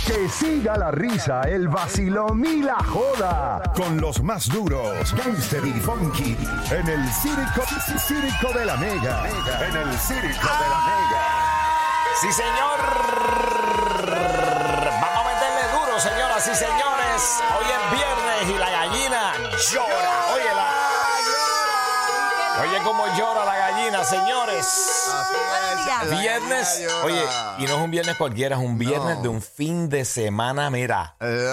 Que siga la risa, el vacilón y la joda. Con los más duros, Gangster y Funky. En el Circo de la Mega. En el Circo de la Mega. Sí, señor. Vamos a meterle duro, señoras y señores. Hoy es viernes y la gallina llora. Oye cómo llora la gallina, señores. Viernes. Oye, y no es un viernes cualquiera, es un viernes de un fin de semana, mira.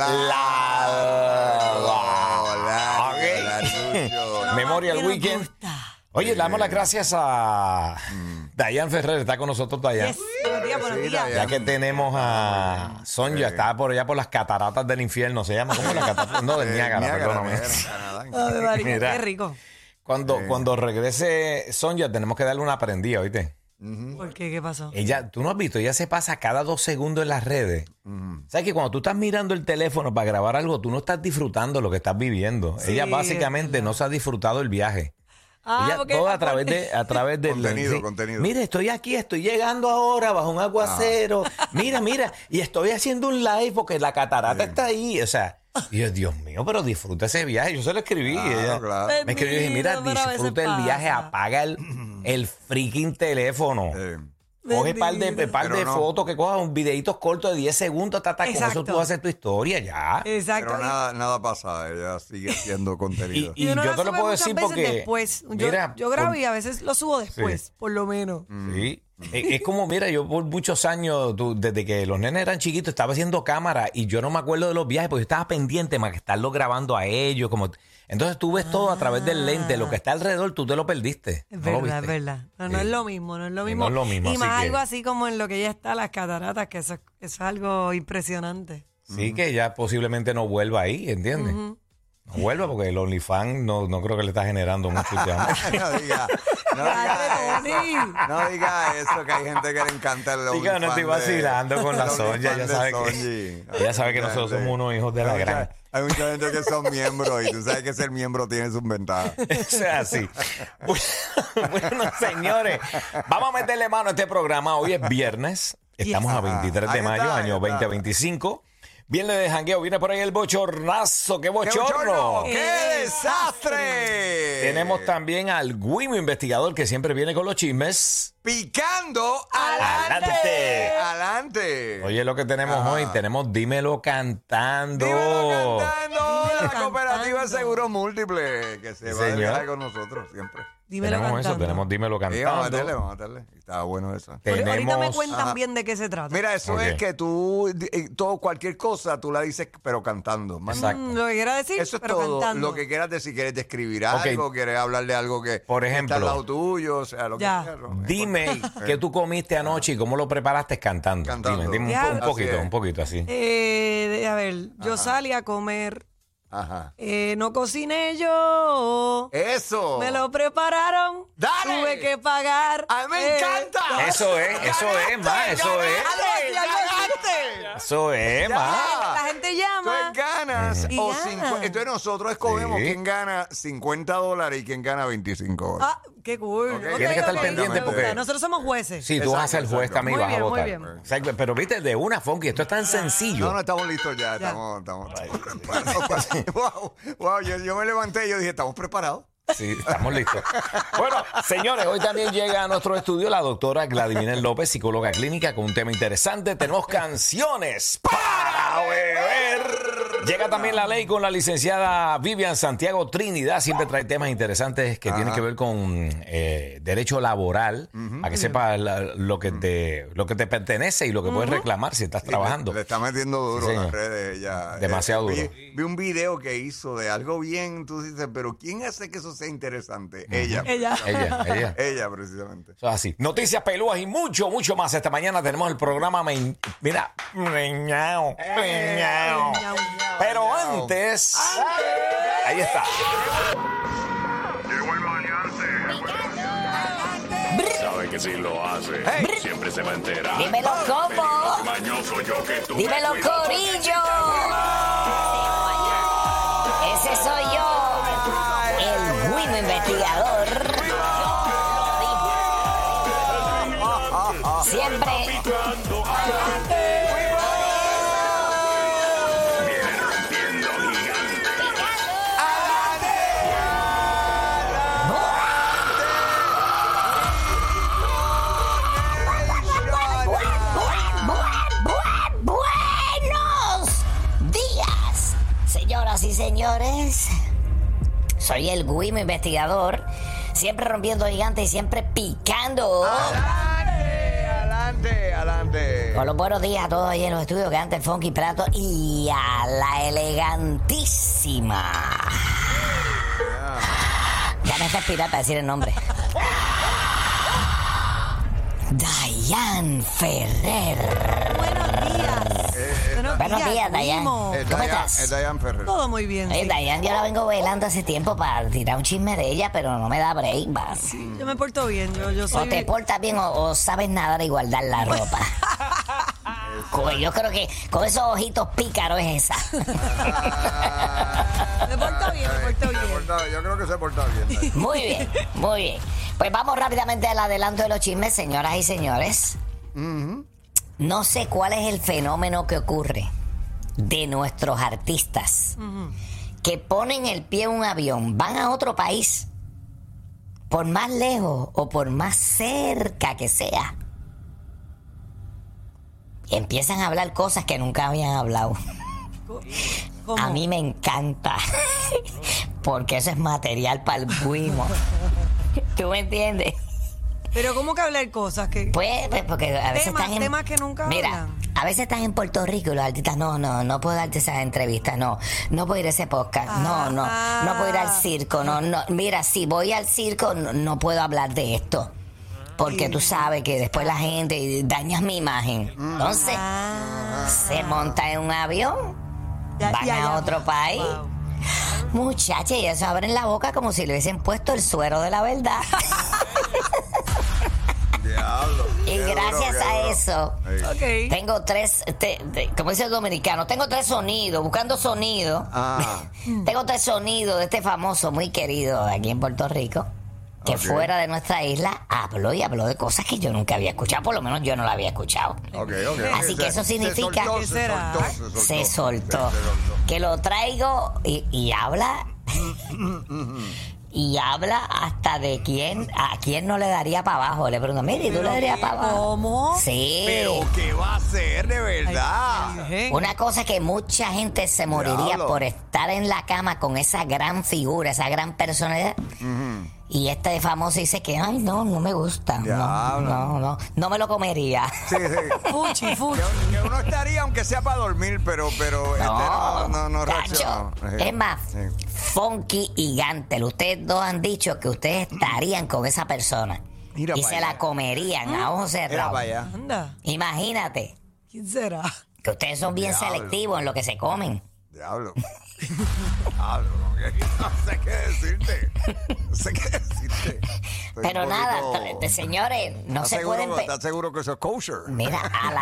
Memorial Weekend. Oye, le damos las gracias a Dayan Ferrer, está con nosotros Dayan. Yes. Buenos días. Ya que tenemos a Sonja, está por allá por las cataratas del infierno, se llama, ¿cómo las cataratas? No, del Niágara, perdóname. Mira, qué rico. Cuando regrese Sonja, tenemos que darle una prendida, ¿oíste? ¿Por qué? ¿Qué pasó? Ella, tú no has visto, ella se pasa cada 2 segundos en las redes. ¿Sabes que cuando tú estás mirando el teléfono para grabar algo, tú no estás disfrutando lo que estás viviendo? Sí, Ella básicamente no se ha disfrutado el viaje. Ella porque todo a través del contenido. Mire, estoy aquí, estoy llegando ahora bajo un aguacero. Mira, y estoy haciendo un live porque la catarata está ahí. O sea, y yo, Dios mío, pero disfruta ese viaje. Yo se lo escribí. Ella me escribió y dije, mira, disfruta el viaje, apaga el freaking teléfono. Coge un par de fotos, que cojas un videíto corto de 10 segundos, con eso tú haces tu historia ya. Exacto. Pero nada pasa, ella sigue haciendo contenido. Y yo te lo puedo decir porque... Después. Mira, yo grabo y a veces lo subo después, por lo menos. Sí. Es como, mira, yo por muchos años, desde que los nenes eran chiquitos, estaba haciendo cámara y yo no me acuerdo de los viajes porque yo estaba pendiente más que estarlo grabando a ellos. Entonces tú ves todo a través del lente, lo que está alrededor tú te lo perdiste. Es verdad, es verdad. No es lo mismo, no es lo mismo. No es lo mismo. Y más así algo así como en lo que ya está, las cataratas, que eso es algo impresionante. Sí, que ya posiblemente no vuelva ahí, ¿entiendes? No vuelva porque el OnlyFans no creo que le está generando mucho ya. No diga eso, que hay gente que le encanta el OnlyFans. Diga, no estoy vacilando con la Sonja, ella sabe que nosotros somos unos hijos de la gran. Hay mucha gente que son miembros y tú sabes que ser miembro tiene sus ventajas. Eso es así. Bueno, señores, vamos a meterle mano a este programa. Hoy es viernes. Estamos a 23 de mayo, año 2025. Viernes de jangueo, viene por ahí el bochornazo. ¡Qué bochorno! ¡Qué desastre! Tenemos también al Guimo investigador que siempre viene con los chismes. ¡Picando adelante! Oye, lo que tenemos hoy, tenemos Dímelo Cantando. ¡Dímelo Cantando! La cooperativa de seguro múltiple que se va a quedar con nosotros siempre. Tenemos Dímelo Cantando. Sí, vamos a meterle. Estaba bueno eso. Ahorita me cuentan bien de qué se trata. Mira, eso es que tú, cualquier cosa, tú la dices, pero cantando. Exacto. Lo que quieras decir, eso es pero todo. cantando. Lo que quieras decir, quieres describir algo, quieres hablar de algo que por ejemplo, está al lado tuyo, o sea, lo que sea. Dime qué tú comiste anoche y cómo lo preparaste cantando. Dime un poquito así. A ver, yo salí a comer. Ajá. No cociné yo. Eso. Me lo prepararon. Dale. Tuve que pagar. A mí me encanta. Eso es, ma. Eso es, ma. La gente llama. Tú ganas. Entonces nosotros escogemos quién gana $50 y quién gana $25. Ah, qué cool. Okay. Tienes que estar pendiente porque... Nosotros somos jueces. Sí, tú vas a ser juez también y vas a votar. Muy bien. Exacto, pero viste, de una, Funky, esto es tan sencillo. No, estamos listos ya. Estamos. Wow, yo me levanté y yo dije, ¿estamos preparados? Sí, estamos listos. Bueno, señores, hoy también llega a nuestro estudio la doctora Gladiminer López, psicóloga clínica, con un tema interesante. Tenemos canciones para beber. Llega también la ley con la licenciada Vivian Santiago Trinidad. Siempre trae temas interesantes que tienen que ver con derecho laboral, para que sepas lo que te pertenece y lo que puedes reclamar si estás trabajando. Le está metiendo duro en las redes ella. Demasiado duro. Vi un video que hizo de algo bien, tú dices, pero ¿quién hace que eso sea interesante? Ella, precisamente. Eso es así. Noticias pelúas y mucho más. Esta mañana tenemos el programa Mira, pero antes, ahí está. Llegó el maleante. Sabe que si lo hace, siempre se va a enterar. Dímelo, Copo. Mañoso yo que tú. Dímelo, Corillo. Ese soy yo, el Guimo investigador. Siempre. señores. Soy el Guimo investigador. Siempre rompiendo gigantes y siempre picando. Adelante. Con los buenos días a todos ahí en los estudios que antes Funky Prato y a la elegantísima. Ya me hace respirar para decir el nombre. Dayan Ferrer. Buenos días. Buenos días, Dayan. Guimo. ¿Cómo estás? Es Dayan Ferrer. Todo muy bien. sí. Dayan, yo la vengo velando hace tiempo para tirar un chisme de ella, pero no me da break, vas. Yo me porto bien. Yo O soy. te portas bien o sabes nadar y guardar la ropa. Yo creo que con esos ojitos pícaros es esa. Me porto bien. Yo creo que se porta bien. Dayan. Muy bien, muy bien. Pues vamos rápidamente al adelanto de los chismes, señoras y señores. No sé cuál es el fenómeno que ocurre de nuestros artistas que ponen el pie en un avión, van a otro país, por más lejos o por más cerca que sea, y empiezan a hablar cosas que nunca habían hablado. ¿Cómo? A mí me encanta, porque eso es material para el Guimo. ¿Tú me entiendes? Pero ¿cómo que hablar cosas que... Pues porque a veces están en... temas que nunca Mira, hablan. a veces están en Puerto Rico y los artistas, no puedo darte esa entrevista, no puedo ir a ese podcast, no puedo ir al circo, no, mira, si voy al circo no puedo hablar de esto, porque tú sabes que después la gente dañas mi imagen. Entonces, se monta en un avión, van a otro país, Wow. muchachos, y eso abren la boca como si le hubiesen puesto el suero de la verdad. Diablo. Y Qué gracias duro, qué a duro. eso, Ok. tengo tres, como dice el dominicano, tengo tres sonidos, buscando sonido. Tengo tres sonidos de este famoso muy querido aquí en Puerto Rico, que Ok. fuera de nuestra isla habló de cosas que yo nunca había escuchado, por lo menos yo no la había escuchado. Ok. Así que eso significa- ¿Qué será? Se soltó. Que lo traigo y habla. Y habla hasta de a quién no le daría para abajo. Le pregunto, mire, ¿y tú le darías para abajo? ¿Cómo? Sí. Pero ¿qué va a hacer de verdad? Ay, Una cosa que mucha gente se moriría Diablo. por estar en la cama con esa gran figura, esa gran personalidad. Y este famoso dice que, ay, no me gusta. Diablo. No me lo comería. Sí. Fuchi. Que uno estaría aunque sea para dormir, pero no Cacho. reacciona. Es más, Sí. Funky y Gantel, ustedes dos han dicho que ustedes estarían con esa persona. Mira y pa' se allá. la comerían a ojos Era cerrados. para allá. Anda. Imagínate ¿Quién será? que ustedes son bien Diablo. selectivos en lo que se comen. Diablo. Como que no sé qué decirte. Estoy Pero un nada, poquito- señores, no ¿Estás se seguro, pueden... ¿Estás seguro que eso es kosher? Mira,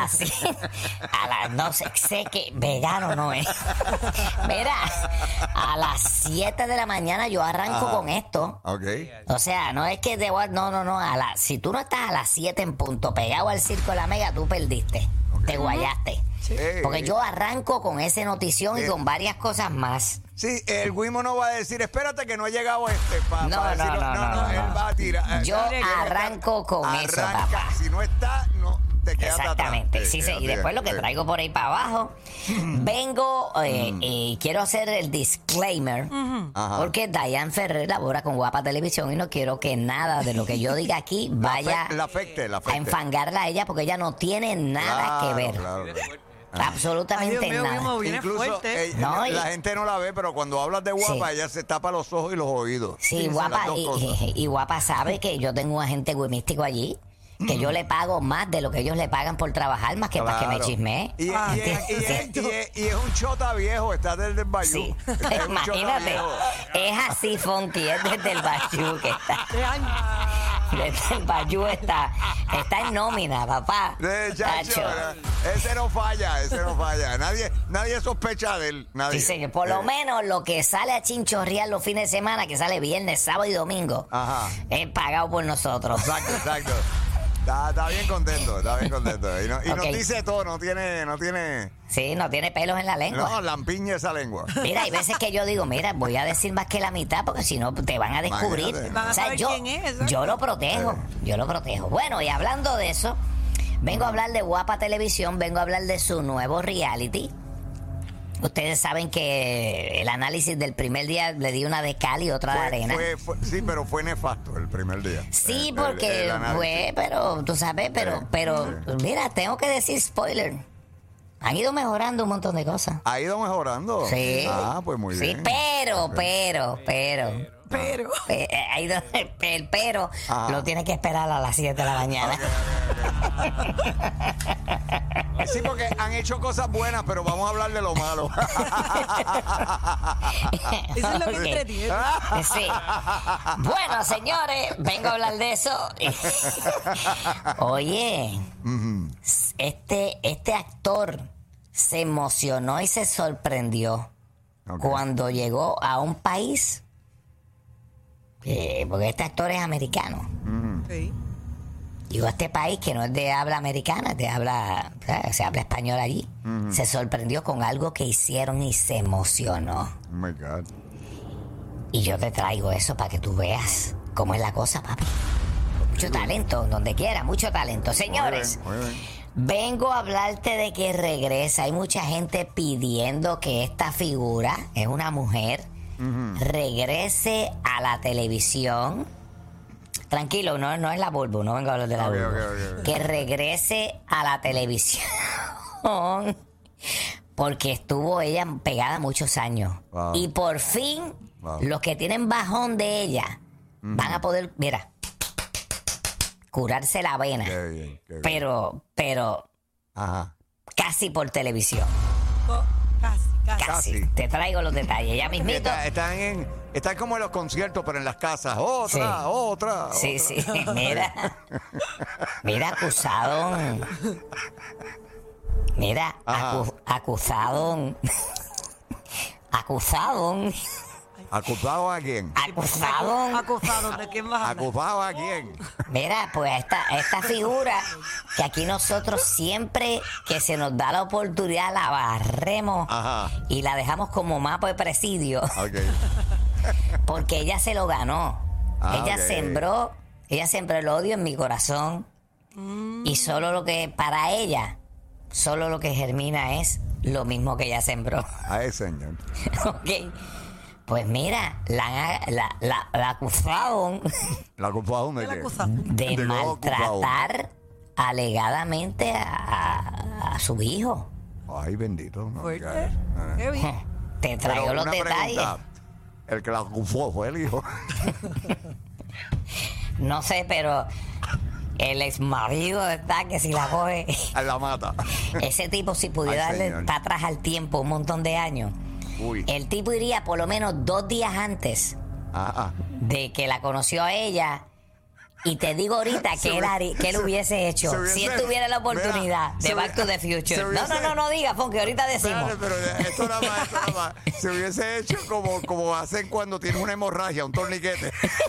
no sé que vegano no es. Mira, a las 7 de la mañana yo arranco con esto. Ok. O sea, no es que si tú no estás a las 7 en punto pegado al Circo de la Mega, tú perdiste. Te guayaste. Porque yo arranco con ese notición y con varias cosas más. Sí, el Guimo no va a decir, espérate que no ha llegado para No, decirlo. no. Él va a tirar. Yo arranco con eso, papá. Si no está, no te quedas atrás. Exactamente, sí, y después lo que traigo por ahí para abajo, vengo y quiero hacer el disclaimer, Ajá. porque Dayan Ferrer labora con Guapa Televisión y no quiero que nada de lo que yo diga aquí vaya La afecte. a enfangarla a ella, porque ella no tiene nada que ver, Claro. absolutamente Ay, Dios mío, nada. Guimo, viene Incluso fuerte. No, y- la gente no la ve, pero cuando hablas de Guapa, Sí. ella se tapa los ojos y los oídos. Sí, son Guapa, las dos cosas. y Guapa sabe que yo tengo un agente guimístico allí, que yo le pago más de lo que ellos le pagan por trabajar, más que para que me Claro. chismee. Y es un chota viejo, está desde el Bayou. Sí, Es un chota imagínate, viejo. es así, Funky, es desde el Bayou que está. Desde el Bayou está en nómina, papá. Chacho, Tacho. ese no falla. Nadie sospecha de él. Nadie. Sí, señor, por lo menos lo que sale a chinchorrear los fines de semana, que sale viernes, sábado y domingo, Ajá. es pagado por nosotros. Exacto. Está bien contento. Y Ok. nos dice todo, no tiene. Sí, no tiene pelos en la lengua. No, lampiña esa lengua. Mira, hay veces que yo digo, mira, voy a decir más que la mitad porque si no te van a descubrir. Imagínate. Van a saber quién es, exacto. yo lo protejo. Bueno, y hablando de eso, vengo a hablar de Guapa Televisión, vengo a hablar de su nuevo reality. Ustedes saben que el análisis del primer día le di una de cal y otra de arena. Sí, pero fue nefasto el primer día. Sí, porque fue, pero tú sabes, pero mira, tengo que decir spoiler. Han ido mejorando un montón de cosas. ¿Ha ido mejorando? Sí. Ah, pues muy bien. Sí, pero. El pero Ajá. lo tienes que esperar a las 7 de la mañana. Sí, porque han hecho cosas buenas, pero vamos a hablar de lo malo. Eso es lo que Ok. entretiene. Sí. Bueno, señores, vengo a hablar de eso. Oye, este actor se emocionó y se sorprendió Ok. cuando llegó a un país, porque este actor es americano. Sí. Llegó a este país que no es de habla americana, se habla español allí. Se sorprendió con algo que hicieron y se emocionó. Oh my God. Y yo te traigo eso para que tú veas cómo es la cosa, papi. Mucho talento, donde quiera, mucho talento. Señores, Muy bien. vengo a hablarte de que regresa. Hay mucha gente pidiendo que esta figura, es una mujer, regrese a la televisión. Tranquilo, no es la Bulbo, no vengo a hablar de la Ok, Bulbo. ok. Que regrese a la televisión. Porque estuvo ella pegada muchos años. Wow. Y por fin, Wow. los que tienen bajón de ella van a poder, mira, curarse la vena. Qué bien, qué bien. Pero Ajá. casi por televisión. Casi. Casi. Te traigo los detalles. Ya mismito. Están como en los conciertos, pero en las casas. Sí. Otra. Sí, sí. Mira. Mira, acusado. Mira, Ajá. acusado. Acusado. ¿Acusado a quién? Acusado. Acusado, ¿de quién vas a hablar? ¿Acusado a quién? Mira, pues esta figura que aquí nosotros siempre que se nos da la oportunidad la barremos Ajá. y la dejamos como mapa de presidio Ok. porque ella se lo ganó. Ah, ella ok. sembró el odio en mi corazón y solo lo que para ella, solo lo que germina es lo mismo que ella sembró. Ay, señor. Ok. Pues mira, la acusaron ¿La acusaron de ¿Qué la qué? acusaron? de ¿De qué la maltratar alegadamente a su hijo. Ay, bendito. No, Fuerte. ya. Qué bien. Te traigo Pero los una detalles. pregunta. El que la acusó fue el hijo. No sé, pero el ex marido está que si la coge. La mata. Ese tipo, si pudiera Ay, darle señor. para atrás al tiempo un montón de años, Uy. el tipo iría por lo menos 2 días antes de que la conoció a ella. Y te digo ahorita que él hubiese hecho si él tuviera la oportunidad de Back to the Future. No diga, Fonky, ahorita decimos. Espérate, pero esto nada más. Se hubiese hecho como hacen cuando tienes una hemorragia, un torniquete.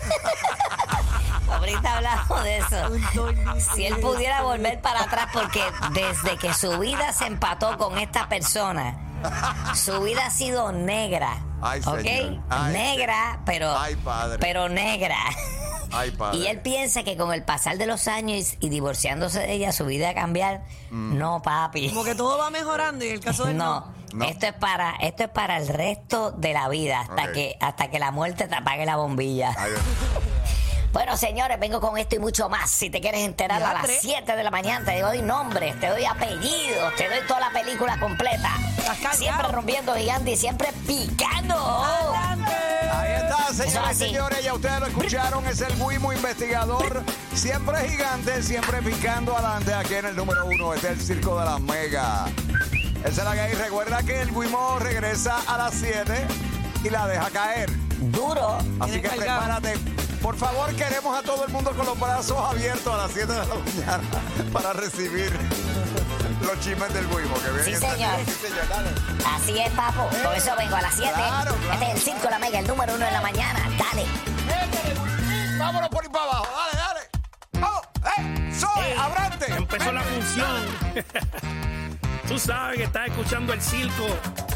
Ahorita hablamos de eso. Un torniquete. Si él pudiera volver para atrás, porque desde que su vida se empató con esta persona, su vida ha sido negra. Ay, ¿Ok? señor. Ay, negra, Ay, padre. pero negra. Ay, padre. Y él piensa que con el pasar de los años y divorciándose de ella, su vida va a cambiar. No, papi. Como que todo va mejorando y en el caso de él No. No. Esto es para el resto de la vida, hasta Ok. que la muerte te apague la bombilla. Ay, Bueno, señores, vengo con esto y mucho más. Si te quieres enterar a las Diatre. 7 de la mañana, te doy nombres, te doy apellidos, te doy toda la película completa. Estás cargado. Siempre rompiendo gigante y siempre picando. Ahí está, Eso señoras y así. señores, ya ustedes lo escucharon, es el Guimo investigador, siempre gigante, siempre picando adelante, aquí en el número 1, este es el Circo de las Megas. Esa es la que hay, recuerda que el Guimo regresa a las 7 y la deja caer, Duro. así que cargado. prepárate. Por favor, queremos a todo el mundo con los brazos abiertos a las 7 de la mañana para recibir los chismes del Guimo, que vienen Sí, en señor. Sí, señor, dale. Así es, papo. Por eso vengo a las 7. Claro, claro. Este es el Circo de la Mega, el número 1 en la mañana. Dale. Vámonos por ahí para abajo, dale. ¡Vamos! ¡Soy! ¡Abrante! Empezó la función. Tú sabes que estás escuchando el circo